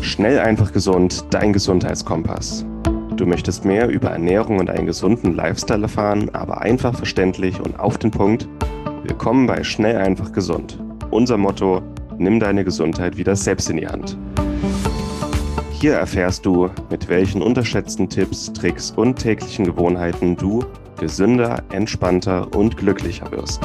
Schnell, einfach, gesund, dein Gesundheitskompass. Du möchtest mehr über Ernährung und einen gesunden Lifestyle erfahren, aber einfach verständlich und auf den Punkt? Willkommen bei Schnell, einfach, gesund. Unser Motto: Nimm deine Gesundheit wieder selbst in die Hand. Hier erfährst du, mit welchen unterschätzten Tipps, Tricks und täglichen Gewohnheiten du gesünder, entspannter und glücklicher wirst.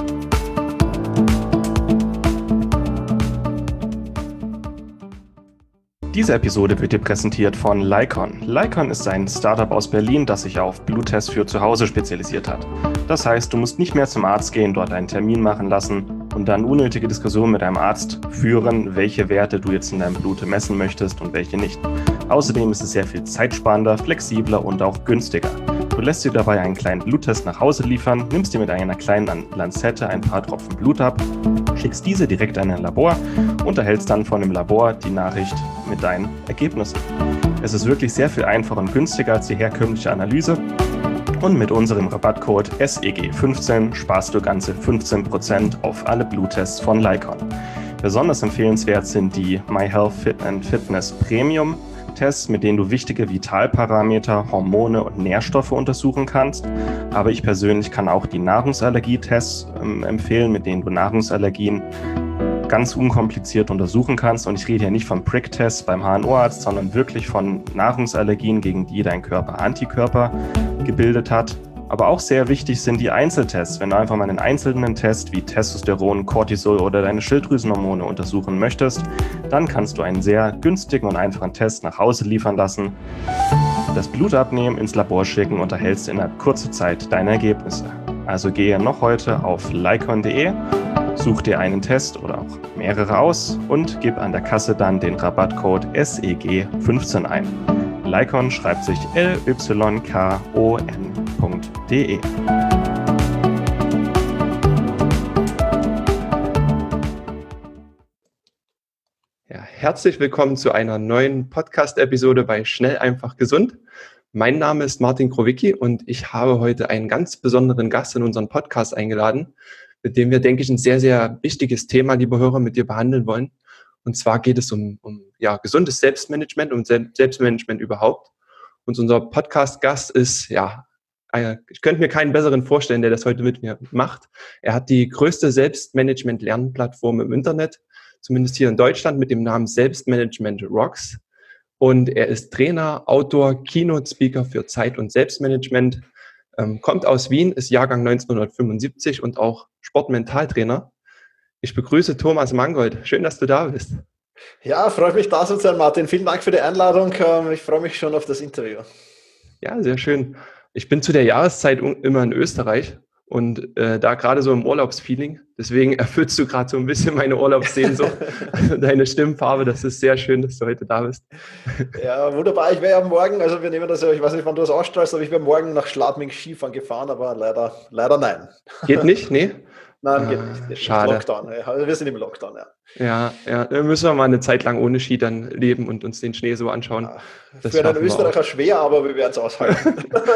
Diese Episode wird dir präsentiert von Lykon. Lykon ist ein Startup aus Berlin, das sich auf Bluttests für zu Hause spezialisiert hat. Das heißt, du musst nicht mehr zum Arzt gehen, dort einen Termin machen lassen und dann unnötige Diskussionen mit deinem Arzt führen, welche Werte du jetzt in deinem Blut messen möchtest und welche nicht. Außerdem ist es sehr viel zeitsparender, flexibler und auch günstiger. Du lässt dir dabei einen kleinen Bluttest nach Hause liefern, nimmst dir mit einer kleinen Lanzette ein paar Tropfen Blut ab, schickst diese direkt an ein Labor und erhältst dann von dem Labor die Nachricht mit deinen Ergebnissen. Es ist wirklich sehr viel einfacher und günstiger als die herkömmliche Analyse. Und mit unserem Rabattcode SEG15 sparst du ganze 15% auf alle Bluttests von Lykon. Besonders empfehlenswert sind die MyHealth Fit & Fitness Premium Tests, mit denen du wichtige Vitalparameter, Hormone und Nährstoffe untersuchen kannst. Aber ich persönlich kann auch die Nahrungsallergietests empfehlen, mit denen du Nahrungsallergien ganz unkompliziert untersuchen kannst. Und ich rede hier nicht vom Prick-Test beim HNO-Arzt, sondern wirklich von Nahrungsallergien, gegen die dein Körper Antikörper gebildet hat. Aber auch sehr wichtig sind die Einzeltests. Wenn du einfach mal einen einzelnen Test wie Testosteron, Cortisol oder deine Schilddrüsenhormone untersuchen möchtest, dann kannst du einen sehr günstigen und einfachen Test nach Hause liefern lassen, das Blut abnehmen, ins Labor schicken und erhältst innerhalb kurzer Zeit deine Ergebnisse. Also gehe noch heute auf lykon.de, such dir einen Test oder auch mehrere aus und gib an der Kasse dann den Rabattcode SEG15 ein. Lykon schreibt sich lykon.de. Ja, herzlich willkommen zu einer neuen Podcast-Episode bei Schnell, einfach, gesund. Mein Name ist Martin Krowicki und ich habe heute einen ganz besonderen Gast in unseren Podcast eingeladen, mit dem wir, denke ich, ein sehr, sehr wichtiges Thema, liebe Hörer, mit dir behandeln wollen. Und zwar geht es um gesundes Selbstmanagement und Selbstmanagement überhaupt. Und unser Podcast-Gast ist, ich könnte mir keinen besseren vorstellen, der das heute mit mir macht. Er hat die größte Selbstmanagement-Lernplattform im Internet, zumindest hier in Deutschland, mit dem Namen Selbstmanagement Rocks. Und er ist Trainer, Autor, Keynote-Speaker für Zeit- und Selbstmanagement, kommt aus Wien, ist Jahrgang 1975 und auch Sportmentaltrainer. Ich begrüße Thomas Mangold. Schön, dass du da bist. Ja, freut mich, da zu sein, Martin. Vielen Dank für die Einladung. Ich freue mich schon auf das Interview. Ja, sehr schön. Ich bin zu der Jahreszeit immer in Österreich und da gerade so im Urlaubsfeeling. Deswegen erfüllst du gerade so ein bisschen meine Urlaubssehnsucht. Deine Stimmfarbe, das ist sehr schön, dass du heute da bist. Ja, wunderbar. Ich wäre ja morgen, also wir nehmen das ja, ich weiß nicht, wann du das ausstrahlst, aber ich wäre morgen nach Schladming Skifahren gefahren, aber leider nein. Geht nicht? Nee? Nein, geht nicht. Schade. Lockdown. Also wir sind im Lockdown, ja. Ja, dann müssen wir mal eine Zeit lang ohne Ski dann leben und uns den Schnee so anschauen. Ja, für einen Österreicher schwer, aber wir werden es aushalten.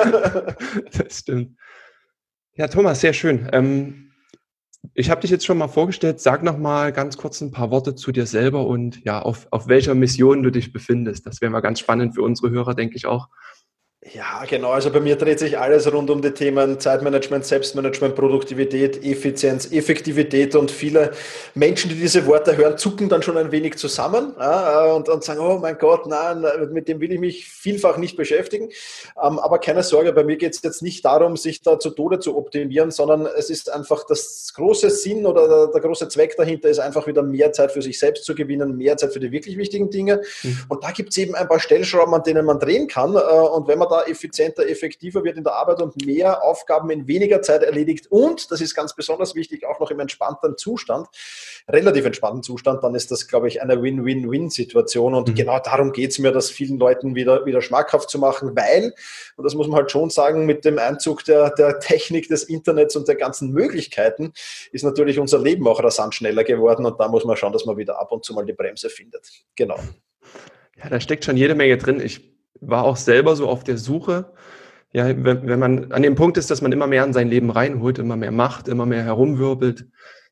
Das stimmt. Ja, Thomas, sehr schön. Ich habe dich jetzt schon mal vorgestellt. Sag noch mal ganz kurz ein paar Worte zu dir selber und ja, auf welcher Mission du dich befindest. Das wäre mal ganz spannend für unsere Hörer, denke ich auch. Ja, genau. Also bei mir dreht sich alles rund um die Themen Zeitmanagement, Selbstmanagement, Produktivität, Effizienz, Effektivität, und viele Menschen, die diese Worte hören, zucken dann schon ein wenig zusammen und sagen, oh mein Gott, nein, mit dem will ich mich vielfach nicht beschäftigen. Aber keine Sorge, bei mir geht es jetzt nicht darum, sich da zu Tode zu optimieren, sondern es ist einfach das große Sinn oder der große Zweck dahinter ist einfach wieder mehr Zeit für sich selbst zu gewinnen, mehr Zeit für die wirklich wichtigen Dinge. Und da gibt es eben ein paar Stellschrauben, an denen man drehen kann. Und wenn man da effizienter, effektiver wird in der Arbeit und mehr Aufgaben in weniger Zeit erledigt und, das ist ganz besonders wichtig, auch noch im entspannten Zustand, relativ entspannten Zustand, dann ist das, glaube ich, eine Win-Win-Win-Situation. Und genau darum geht es mir, das vielen Leuten wieder schmackhaft zu machen, weil, und das muss man halt schon sagen, mit dem Einzug der Technik des Internets und der ganzen Möglichkeiten ist natürlich unser Leben auch rasant schneller geworden, und da muss man schauen, dass man wieder ab und zu mal die Bremse findet. Genau. Ja, da steckt schon jede Menge drin. Ich war auch selber so auf der Suche, ja, wenn man an dem Punkt ist, dass man immer mehr in sein Leben reinholt, immer mehr macht, immer mehr herumwirbelt,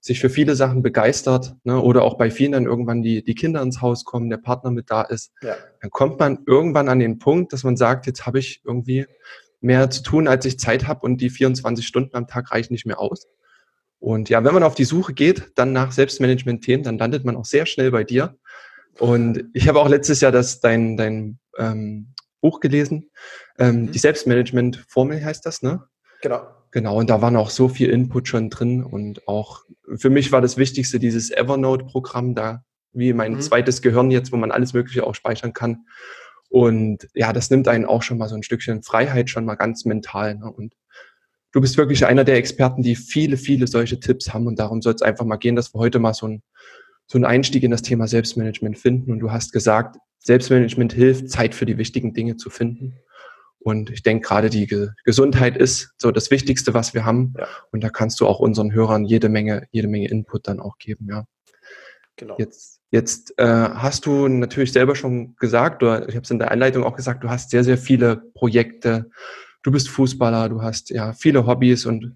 sich für viele Sachen begeistert, ne, oder auch bei vielen dann irgendwann die Kinder ins Haus kommen, der Partner mit da ist, dann kommt man irgendwann an den Punkt, dass man sagt, jetzt habe ich irgendwie mehr zu tun, als ich Zeit habe und die 24 Stunden am Tag reichen nicht mehr aus. Und ja, wenn man auf die Suche geht, dann nach Selbstmanagement-Themen, dann landet man auch sehr schnell bei dir. Und ich habe auch letztes Jahr dein Buch gelesen, die Selbstmanagement-Formel heißt das, ne? Genau, und da waren auch so viel Input schon drin und auch für mich war das Wichtigste dieses Evernote-Programm da, wie mein zweites Gehirn jetzt, wo man alles Mögliche auch speichern kann. Und ja, das nimmt einen auch schon mal so ein Stückchen Freiheit, schon mal ganz mental, ne? Und du bist wirklich einer der Experten, die viele, viele solche Tipps haben und darum soll es einfach mal gehen, dass wir heute mal so einen Einstieg in das Thema Selbstmanagement finden. Und du hast gesagt, Selbstmanagement hilft, Zeit für die wichtigen Dinge zu finden. Und ich denke, gerade die Gesundheit ist so das Wichtigste, was wir haben. Ja. Und da kannst du auch unseren Hörern jede Menge Input dann auch geben. Ja. Genau. Jetzt hast du natürlich selber schon gesagt, oder ich habe es in der Einleitung auch gesagt, du hast sehr, sehr viele Projekte. Du bist Fußballer, du hast ja viele Hobbys. Und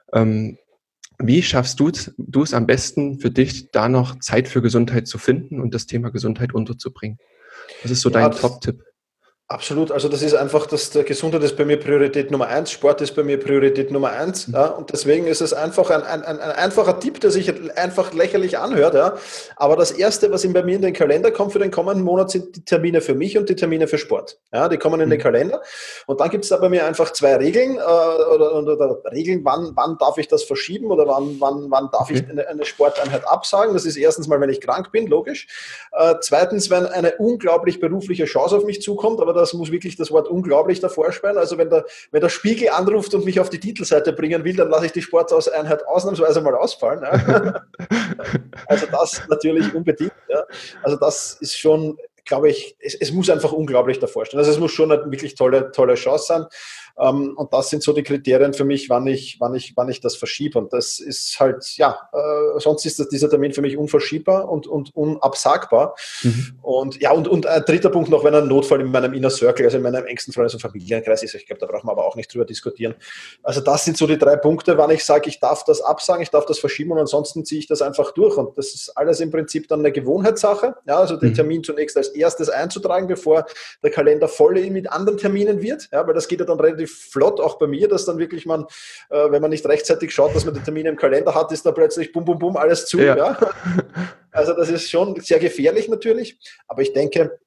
wie schaffst du es am besten für dich, da noch Zeit für Gesundheit zu finden und das Thema Gesundheit unterzubringen? Was ist so dein Top-Tipp? Absolut, also das ist einfach, der Gesundheit ist bei mir Priorität Nummer 1, Sport ist bei mir Priorität Nummer 1, ja, und deswegen ist es einfach ein einfacher Tipp, der sich einfach lächerlich anhört, ja, aber das Erste, was bei mir in den Kalender kommt für den kommenden Monat, sind die Termine für mich und die Termine für Sport, ja, die kommen in den Kalender und dann gibt es da bei mir einfach 2 Regeln, oder Regeln, wann darf ich das verschieben oder wann darf ich eine Sporteinheit absagen, das ist erstens mal, wenn ich krank bin, logisch, zweitens, wenn eine unglaublich berufliche Chance auf mich zukommt, aber das muss wirklich das Wort unglaublich davor sperren. Also wenn der Spiegel anruft und mich auf die Titelseite bringen will, dann lasse ich die Sporteinheit ausnahmsweise mal ausfallen. Ja. Also das natürlich unbedingt. Ja. Also das ist schon, glaube ich, es muss einfach unglaublich davor stehen. Also es muss schon eine wirklich tolle Chance sein. Und das sind so die Kriterien für mich, wann ich das verschiebe. Und das ist halt, sonst ist dieser Termin für mich unverschiebbar und unabsagbar. Und ja, und ein dritter Punkt noch, wenn ein Notfall in meinem Inner Circle, also in meinem engsten Freundes- und Familienkreis ist, ich glaube, da brauchen wir aber auch nicht drüber diskutieren. Also das sind so die 3 Punkte, wann ich sage, ich darf das absagen, ich darf das verschieben und ansonsten ziehe ich das einfach durch. Und das ist alles im Prinzip dann eine Gewohnheitssache. Ja, also den Termin zunächst als erstes einzutragen, bevor der Kalender voll mit anderen Terminen wird. Ja, weil das geht ja dann relativ flott, auch bei mir, dass dann wirklich man, wenn man nicht rechtzeitig schaut, dass man die Termine im Kalender hat, ist da plötzlich bum, bum, bum, alles zu. Ja. Ja. Also das ist schon sehr gefährlich natürlich, aber ich denke,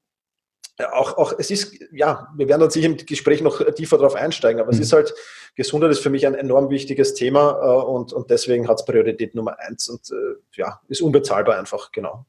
auch es ist, ja, wir werden dann sicher im Gespräch noch tiefer drauf einsteigen, aber es ist halt, Gesundheit ist für mich ein enorm wichtiges Thema und deswegen hat es Priorität Nummer 1 und ist unbezahlbar einfach, genau.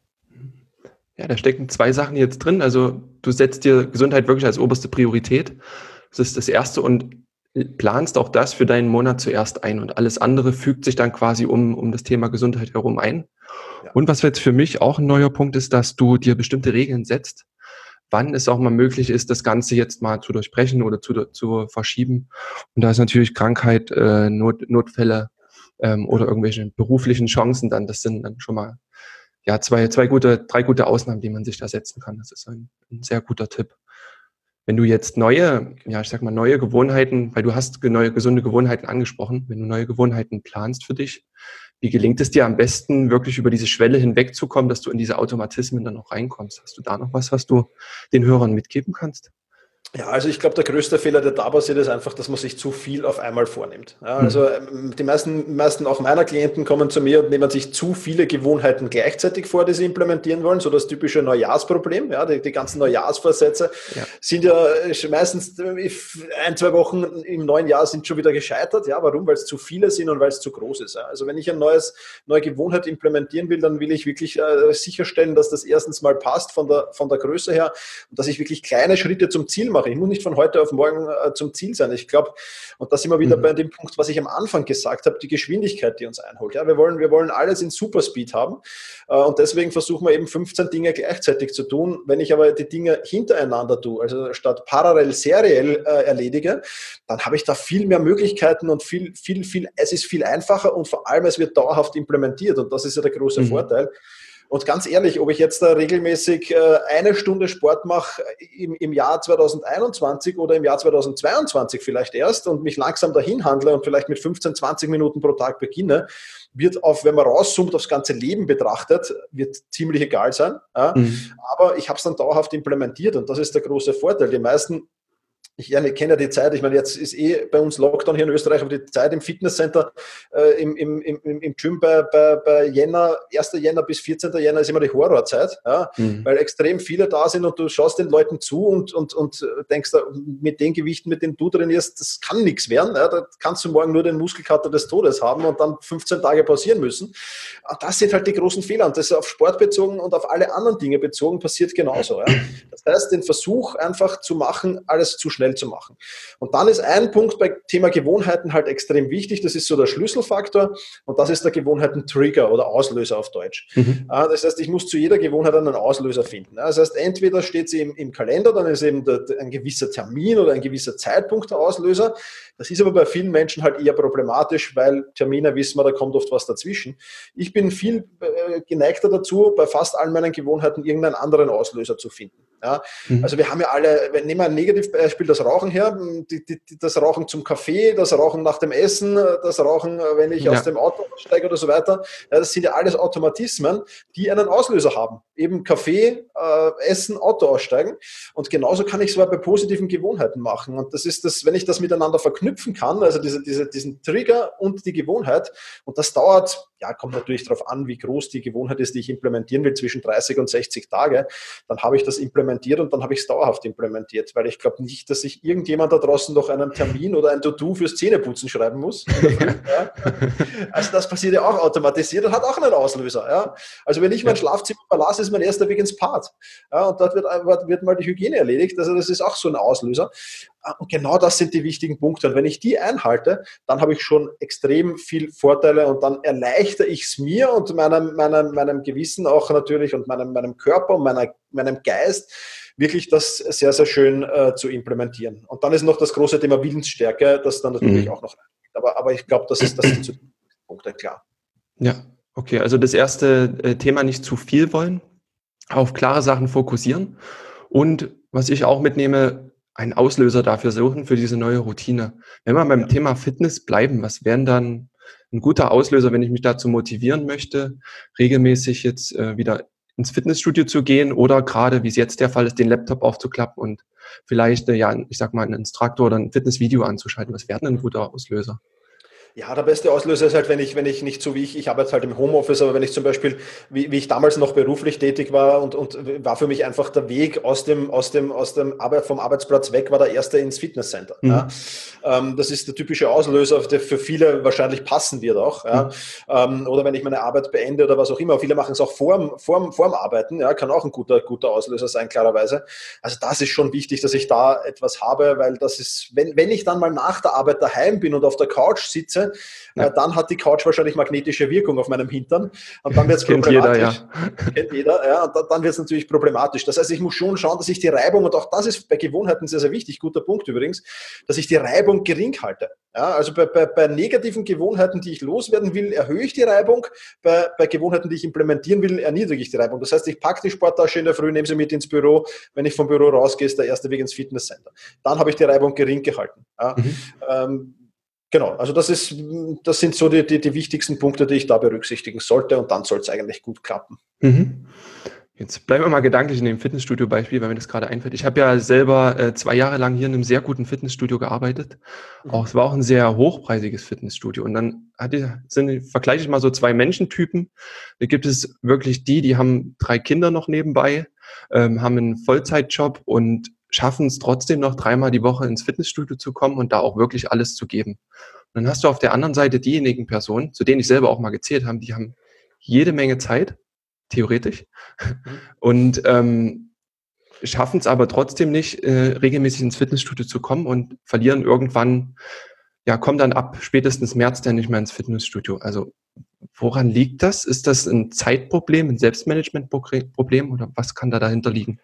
Ja, da stecken 2 Sachen jetzt drin, also du setzt dir Gesundheit wirklich als oberste Priorität. Das ist das Erste und planst auch das für deinen Monat zuerst ein und alles andere fügt sich dann quasi um das Thema Gesundheit herum ein. Ja. Und was jetzt für mich auch ein neuer Punkt ist, dass du dir bestimmte Regeln setzt, wann es auch mal möglich ist, das Ganze jetzt mal zu durchbrechen oder zu verschieben. Und da ist natürlich Krankheit, Notfälle oder irgendwelche beruflichen Chancen dann, das sind dann schon mal 3 gute Ausnahmen, die man sich da setzen kann. Das ist ein sehr guter Tipp. Wenn du jetzt neue Gewohnheiten, weil du hast neue gesunde Gewohnheiten angesprochen, wenn du neue Gewohnheiten planst für dich, wie gelingt es dir am besten, wirklich über diese Schwelle hinwegzukommen, dass du in diese Automatismen dann auch reinkommst? Hast du da noch was du den Hörern mitgeben kannst? Ja, also ich glaube, der größte Fehler, der da passiert, ist einfach, dass man sich zu viel auf einmal vornimmt. Ja, also die meisten auch meiner Klienten kommen zu mir und nehmen sich zu viele Gewohnheiten gleichzeitig vor, die sie implementieren wollen. So das typische Neujahrsproblem. Ja, die ganzen Neujahrsvorsätze sind ja meistens 1-2 Wochen im neuen Jahr sind schon wieder gescheitert. Ja, warum? Weil es zu viele sind und weil es zu groß ist. Ja. Also wenn ich eine neue Gewohnheit implementieren will, dann will ich wirklich sicherstellen, dass das erstens mal passt von der Größe her und dass ich wirklich kleine Schritte zum Ziel mache. Ich muss nicht von heute auf morgen zum Ziel sein. Ich glaube, und da sind wir wieder bei dem Punkt, was ich am Anfang gesagt habe, die Geschwindigkeit, die uns einholt. Ja, wir wollen alles in Superspeed haben und deswegen versuchen wir eben 15 Dinge gleichzeitig zu tun. Wenn ich aber die Dinge hintereinander tue, also statt parallel seriell erledige, dann habe ich da viel mehr Möglichkeiten und es ist viel einfacher und vor allem es wird dauerhaft implementiert und das ist ja der große Vorteil. Und ganz ehrlich, ob ich jetzt da regelmäßig eine Stunde Sport mache im Jahr 2021 oder im Jahr 2022 vielleicht erst und mich langsam dahin handle und vielleicht mit 15, 20 Minuten pro Tag beginne, wird wenn man rauszoomt, aufs ganze Leben betrachtet, wird ziemlich egal sein. Ja? Aber ich habe es dann dauerhaft implementiert und das ist der große Vorteil. Die meisten, ich kenne ja die Zeit, ich meine, jetzt ist bei uns Lockdown hier in Österreich, aber die Zeit im Fitnesscenter, im Gym bei Jänner, 1. Jänner bis 14. Jänner ist immer die Horrorzeit, ja, weil extrem viele da sind und du schaust den Leuten zu und denkst, mit den Gewichten, mit denen du trainierst, das kann nichts werden. Ja, da kannst du morgen nur den Muskelkater des Todes haben und dann 15 Tage pausieren müssen. Das sind halt die großen Fehler und das ist auf Sport bezogen und auf alle anderen Dinge bezogen passiert genauso. Ja. Das heißt, den Versuch einfach zu machen, alles zu schnell zu machen. Und dann ist ein Punkt bei Thema Gewohnheiten halt extrem wichtig, das ist so der Schlüsselfaktor und das ist der Gewohnheiten-Trigger oder Auslöser auf Deutsch. Das heißt, ich muss zu jeder Gewohnheit einen Auslöser finden. Das heißt, entweder steht sie im Kalender, dann ist eben ein gewisser Termin oder ein gewisser Zeitpunkt der Auslöser. Das ist aber bei vielen Menschen halt eher problematisch, weil Termine wissen wir, da kommt oft was dazwischen. Ich bin viel geneigter dazu, bei fast allen meinen Gewohnheiten irgendeinen anderen Auslöser zu finden. Ja, also wir haben ja alle, nehmen wir ein Negativbeispiel, das Rauchen her, das Rauchen zum Kaffee, das Rauchen nach dem Essen, das Rauchen, wenn ich aus dem Auto aussteige oder so weiter. Ja, das sind ja alles Automatismen, die einen Auslöser haben. Eben Kaffee, Essen, Auto aussteigen. Und genauso kann ich es aber bei positiven Gewohnheiten machen. Und das ist das, wenn ich das miteinander verknüpfen kann, also diesen Trigger und die Gewohnheit. Und das dauert, kommt natürlich darauf an, wie groß die Gewohnheit ist, die ich implementieren will, zwischen 30 und 60 Tage. Dann habe ich das implementiert und dann habe ich es dauerhaft implementiert, weil ich glaube nicht, dass sich irgendjemand da draußen noch einen Termin oder ein To-Do fürs Zähneputzen schreiben muss. Ja. Also das passiert ja auch automatisiert und hat auch einen Auslöser. Ja. Also wenn ich mein Schlafzimmer verlasse, ist mein erster Weg ins Bad. Ja, und dort wird mal die Hygiene erledigt. Also das ist auch so ein Auslöser. Und genau das sind die wichtigen Punkte. Und wenn ich die einhalte, dann habe ich schon extrem viel Vorteile und dann erleichtere ich es mir und meinem Gewissen auch natürlich und meinem Körper und meinem Geist, wirklich das sehr, sehr schön zu implementieren. Und dann ist noch das große Thema Willensstärke, das dann natürlich auch noch reingeht. Aber ich glaube, das sind zu Punkte, klar. Ja, okay. Also das erste Thema, nicht zu viel wollen, auf klare Sachen fokussieren und was ich auch mitnehme, einen Auslöser dafür suchen, für diese neue Routine. Wenn wir beim Thema Fitness bleiben, was wären dann ein guter Auslöser, wenn ich mich dazu motivieren möchte, regelmäßig jetzt wieder ins Fitnessstudio zu gehen oder gerade, wie es jetzt der Fall ist, den Laptop aufzuklappen und vielleicht, ich sag mal, einen Instruktor oder ein Fitnessvideo anzuschalten. Was wäre denn ein guter Auslöser? Ja, der beste Auslöser ist halt, wenn ich nicht so wie ich arbeite halt im Homeoffice, aber wenn ich zum Beispiel, wie ich damals noch beruflich tätig war und war für mich einfach der Weg vom Arbeitsplatz weg, war der erste ins Fitnesscenter. Ja. Das ist der typische Auslöser, der für viele wahrscheinlich passen wird auch. Ja. Oder wenn ich meine Arbeit beende oder was auch immer. Viele machen es auch vorm Arbeiten, ja, kann auch ein guter Auslöser sein, klarerweise. Also das ist schon wichtig, dass ich da etwas habe, weil das ist, wenn ich dann mal nach der Arbeit daheim bin und auf der Couch sitze, dann hat die Couch wahrscheinlich magnetische Wirkung auf meinem Hintern und dann wird es problematisch. Kennt jeder, ja. Und dann wird es natürlich problematisch. Das heißt, ich muss schon schauen, dass ich die Reibung, und auch das ist bei Gewohnheiten sehr, sehr wichtig, guter Punkt übrigens, dass ich die Reibung gering halte. Ja, also bei negativen Gewohnheiten, die ich loswerden will, erhöhe ich die Reibung. Bei Gewohnheiten, die ich implementieren will, erniedrige ich die Reibung. Das heißt, ich packe die Sporttasche in der Früh, nehme sie mit ins Büro. Wenn ich vom Büro rausgehe, ist der erste Weg ins Fitnesscenter. Dann habe ich die Reibung gering gehalten. Ja. Genau, also das sind so die wichtigsten Punkte, die ich da berücksichtigen sollte und dann soll es eigentlich gut klappen. Jetzt bleiben wir mal gedanklich in dem Fitnessstudio-Beispiel, weil mir das gerade einfällt. Ich habe ja selber 2 Jahre lang hier in einem sehr guten Fitnessstudio gearbeitet. Es war auch ein sehr hochpreisiges Fitnessstudio. Und dann vergleiche ich mal so 2 Menschentypen. Da gibt es wirklich die haben 3 Kinder noch nebenbei, haben einen Vollzeitjob und schaffen es trotzdem noch 3-mal die Woche ins Fitnessstudio zu kommen und da auch wirklich alles zu geben. Und dann hast du auf der anderen Seite diejenigen Personen, zu denen ich selber auch mal gezählt habe, die haben jede Menge Zeit, theoretisch, und schaffen es aber trotzdem nicht, regelmäßig ins Fitnessstudio zu kommen und verlieren irgendwann, kommen dann ab spätestens März dann nicht mehr ins Fitnessstudio. Also woran liegt das? Ist das ein Zeitproblem, ein Selbstmanagementproblem oder was kann da dahinter liegen?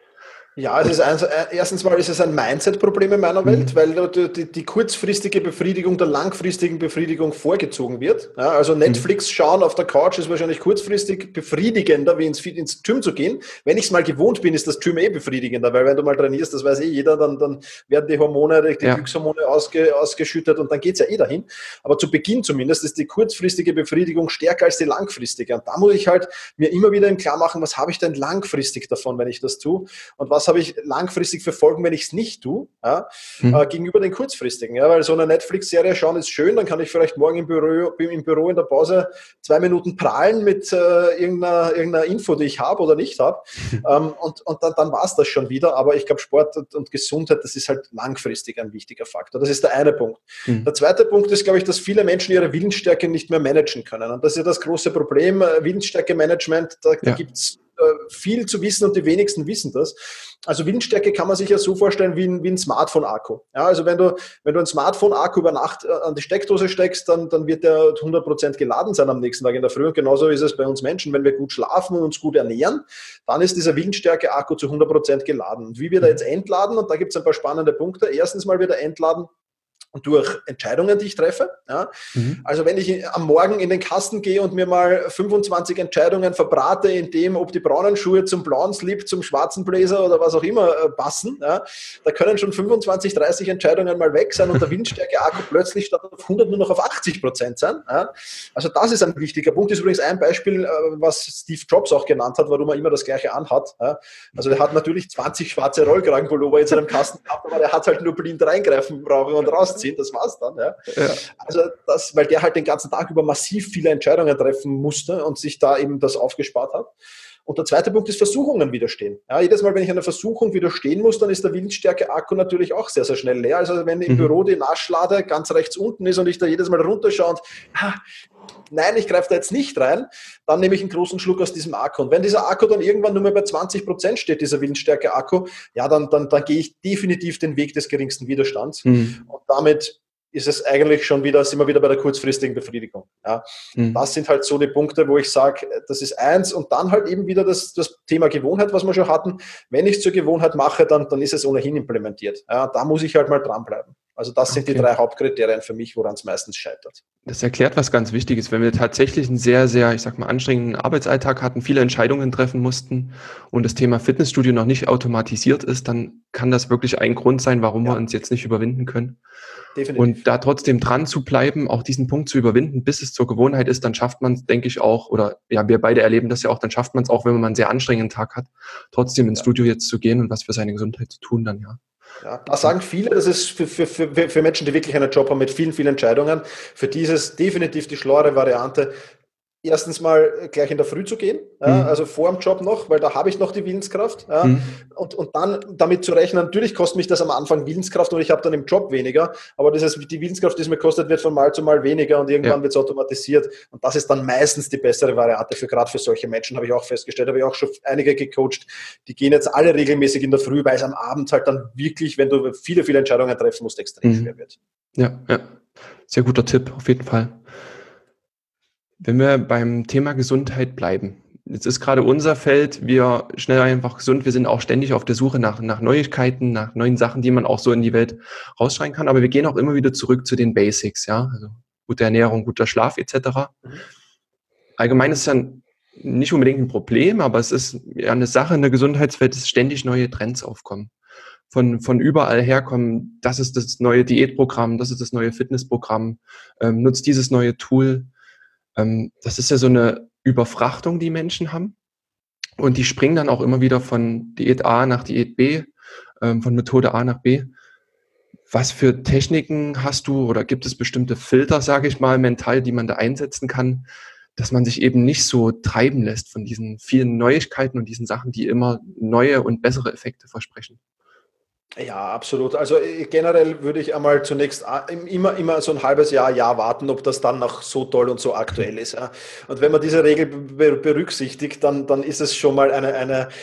Ja, erstens mal ist es ein Mindset-Problem in meiner Welt, weil die kurzfristige Befriedigung der langfristigen Befriedigung vorgezogen wird. Ja, also Netflix schauen auf der Couch ist wahrscheinlich kurzfristig befriedigender, wie ins Gym zu gehen. Wenn ich es mal gewohnt bin, ist das Gym befriedigender, weil wenn du mal trainierst, das weiß jeder, dann werden die Hormone, die Glückshormone ausgeschüttet und dann geht es ja dahin. Aber zu Beginn zumindest ist die kurzfristige Befriedigung stärker als die langfristige. Und da muss ich halt mir immer wieder klar machen, was habe ich denn langfristig davon, wenn ich das tue? Und was habe ich langfristig für Folgen, wenn ich es nicht tue, gegenüber den kurzfristigen. Ja, weil so eine Netflix-Serie schauen ist schön, dann kann ich vielleicht morgen im Büro in der Pause 2 Minuten prahlen mit irgendeiner Info, die ich habe oder nicht habe. Und dann war es das schon wieder. Aber ich glaube, Sport und Gesundheit, das ist halt langfristig ein wichtiger Faktor. Das ist der eine Punkt. Der zweite Punkt ist, glaube ich, dass viele Menschen ihre Willensstärke nicht mehr managen können. Und das ist ja das große Problem. Willensstärke-Management, da gibt es viel zu wissen und die wenigsten wissen das. Also Willensstärke kann man sich ja so vorstellen wie ein Smartphone-Akku. Ja, also wenn du ein Smartphone-Akku über Nacht an die Steckdose steckst, dann wird der 100% geladen sein am nächsten Tag in der Früh. Und genauso ist es bei uns Menschen. Wenn wir gut schlafen und uns gut ernähren, dann ist dieser Willensstärke-Akku zu 100% geladen. Und wie wir da jetzt entladen, und da gibt es ein paar spannende Punkte. Erstens mal wird er entladen durch Entscheidungen, die ich treffe. Ja. Also wenn ich am Morgen in den Kasten gehe und mir mal 25 Entscheidungen verbrate, in dem, ob die braunen Schuhe zum blauen Slip, zum schwarzen Blazer oder was auch immer passen, ja, da können schon 25, 30 Entscheidungen mal weg sein und der Windstärke-Akku plötzlich statt auf 100 nur noch auf 80% sein. Ja. Also das ist ein wichtiger Punkt. Das ist übrigens ein Beispiel, was Steve Jobs auch genannt hat, warum er immer das Gleiche anhat. Ja. Also er hat natürlich 20 schwarze Rollkragenpullover in seinem Kasten gehabt, aber er hat halt nur blind reingreifen brauchen und rausziehen. Das war's dann. Ja. Also weil der halt den ganzen Tag über massiv viele Entscheidungen treffen musste und sich da eben das aufgespart hat. Und der zweite Punkt ist Versuchungen widerstehen. Ja, jedes Mal, wenn ich einer Versuchung widerstehen muss, dann ist der Willensstärke-Akku natürlich auch sehr, sehr schnell leer. Also wenn im Büro die Naschlade ganz rechts unten ist und ich da jedes Mal runterschaue und nein, ich greife da jetzt nicht rein, dann nehme ich einen großen Schluck aus diesem Akku. Und wenn dieser Akku dann irgendwann nur mehr bei 20% steht, dieser Willensstärke-Akku, ja, dann gehe ich definitiv den Weg des geringsten Widerstands. Und damit ist es eigentlich schon wieder, sind wir wieder bei der kurzfristigen Befriedigung. Ja. Das sind halt so die Punkte, wo ich sage, das ist eins. Und dann halt eben wieder das Thema Gewohnheit, was wir schon hatten. Wenn ich es zur Gewohnheit mache, dann ist es ohnehin implementiert. Ja, da muss ich halt mal dranbleiben. Also das sind die 3 Hauptkriterien für mich, woran es meistens scheitert. Das erklärt was ganz Wichtiges. Wenn wir tatsächlich einen sehr, sehr, ich sag mal, anstrengenden Arbeitsalltag hatten, viele Entscheidungen treffen mussten und das Thema Fitnessstudio noch nicht automatisiert ist, dann kann das wirklich ein Grund sein, warum wir uns jetzt nicht überwinden können. Definitiv. Und da trotzdem dran zu bleiben, auch diesen Punkt zu überwinden, bis es zur Gewohnheit ist, dann schafft man es, denke ich auch, oder ja, wir beide erleben das ja auch, dann schafft man es auch, wenn man einen sehr anstrengenden Tag hat, trotzdem ins Studio jetzt zu gehen und was für seine Gesundheit zu tun dann, Ja, da sagen viele, das ist für Menschen, die wirklich einen Job haben mit vielen, vielen Entscheidungen, für dieses definitiv die schlauere Variante, erstens mal gleich in der Früh zu gehen, also vor dem Job noch, weil da habe ich noch die Willenskraft. Und dann damit zu rechnen, natürlich kostet mich das am Anfang Willenskraft und ich habe dann im Job weniger, aber die Willenskraft, die es mir kostet, wird von Mal zu Mal weniger und irgendwann wird es automatisiert. Und das ist dann meistens die bessere Variante, gerade für solche Menschen, habe ich auch festgestellt, habe ich auch schon einige gecoacht, die gehen jetzt alle regelmäßig in der Früh, weil es am Abend halt dann wirklich, wenn du viele, viele Entscheidungen treffen musst, extrem schwer wird. Ja, sehr guter Tipp, auf jeden Fall. Wenn wir beim Thema Gesundheit bleiben, jetzt ist gerade unser Feld, wir schnell einfach gesund, wir sind auch ständig auf der Suche nach Neuigkeiten, nach neuen Sachen, die man auch so in die Welt rausschreien kann, aber wir gehen auch immer wieder zurück zu den Basics, also gute Ernährung, guter Schlaf etc. Allgemein ist es ja nicht unbedingt ein Problem, aber es ist ja eine Sache in der Gesundheitswelt, dass ständig neue Trends aufkommen. Von überall herkommen, das ist das neue Diätprogramm, das ist das neue Fitnessprogramm, nutzt dieses neue Tool. Das ist ja so eine Überfrachtung, die Menschen haben. Und die springen dann auch immer wieder von Diät A nach Diät B, von Methode A nach B. Was für Techniken hast du oder gibt es bestimmte Filter, sage ich mal, mental, die man da einsetzen kann, dass man sich eben nicht so treiben lässt von diesen vielen Neuigkeiten und diesen Sachen, die immer neue und bessere Effekte versprechen? Ja, absolut. Also generell würde ich einmal zunächst immer so ein halbes Jahr warten, ob das dann noch so toll und so aktuell ist. Ja. Und wenn man diese Regel berücksichtigt, dann ist es schon mal eine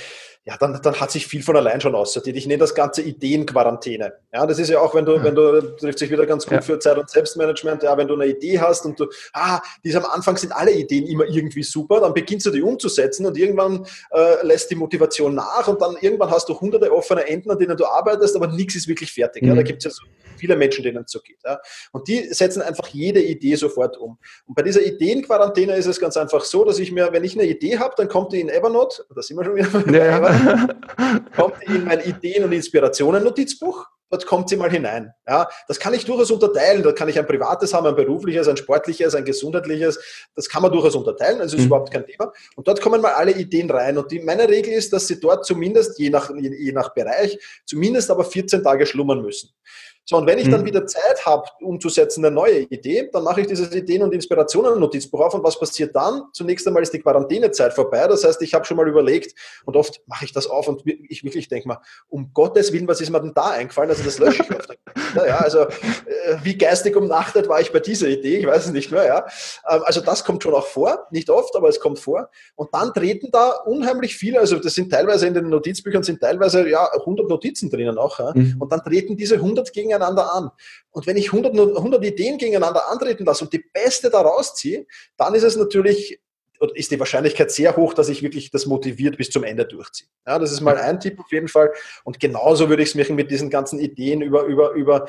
ja, dann hat sich viel von allein schon aussortiert. Ich nenne das Ganze Ideenquarantäne. Ja, das ist ja auch, wenn du trifft sich wieder ganz gut für Zeit- und Selbstmanagement, ja, wenn du eine Idee hast und am Anfang sind alle Ideen immer irgendwie super, dann beginnst du die umzusetzen und irgendwann lässt die Motivation nach und dann irgendwann hast du hunderte offene Enden, an denen du arbeitest, aber nichts ist wirklich fertig. Ja, da gibt es ja so viele Menschen, denen es so geht. Ja. Und die setzen einfach jede Idee sofort um. Und bei dieser Ideenquarantäne ist es ganz einfach so, dass wenn ich eine Idee habe, dann kommt die in Evernote, da sind wir schon wieder, kommt die in mein Ideen- und Inspirationen-Notizbuch. Dort kommt sie mal hinein. Ja, das kann ich durchaus unterteilen. Da kann ich ein privates haben, ein berufliches, ein sportliches, ein gesundheitliches. Das kann man durchaus unterteilen. Das ist überhaupt kein Thema. Und dort kommen mal alle Ideen rein. Und meine Regel ist, dass sie dort zumindest, je nach Bereich, zumindest aber 14 Tage schlummern müssen. So, und wenn ich dann wieder Zeit habe, umzusetzen, eine neue Idee, dann mache ich dieses Ideen- und Inspirationen-Notizbuch auf. Und was passiert dann? Zunächst einmal ist die Quarantänezeit vorbei. Das heißt, ich habe schon mal überlegt, und oft mache ich das auf und ich wirklich denke mal, um Gottes Willen, was ist mir denn da eingefallen? Also das lösche ich oft. Ja, also wie geistig umnachtet war ich bei dieser Idee? Ich weiß es nicht mehr. Ja. Also das kommt schon auch vor. Nicht oft, aber es kommt vor. Und dann treten da unheimlich viele, also das sind teilweise in den Notizbüchern sind teilweise 100 Notizen drinnen auch. Ja. Und dann treten diese 100 gegeneinander an. Und wenn ich 100 Ideen gegeneinander antreten lasse und die beste daraus ziehe, dann ist es natürlich, ist die Wahrscheinlichkeit sehr hoch, dass ich wirklich das motiviert bis zum Ende durchziehe. Ja, das ist mal ein Tipp auf jeden Fall. Und genauso würde ich es mir mit diesen ganzen Ideen über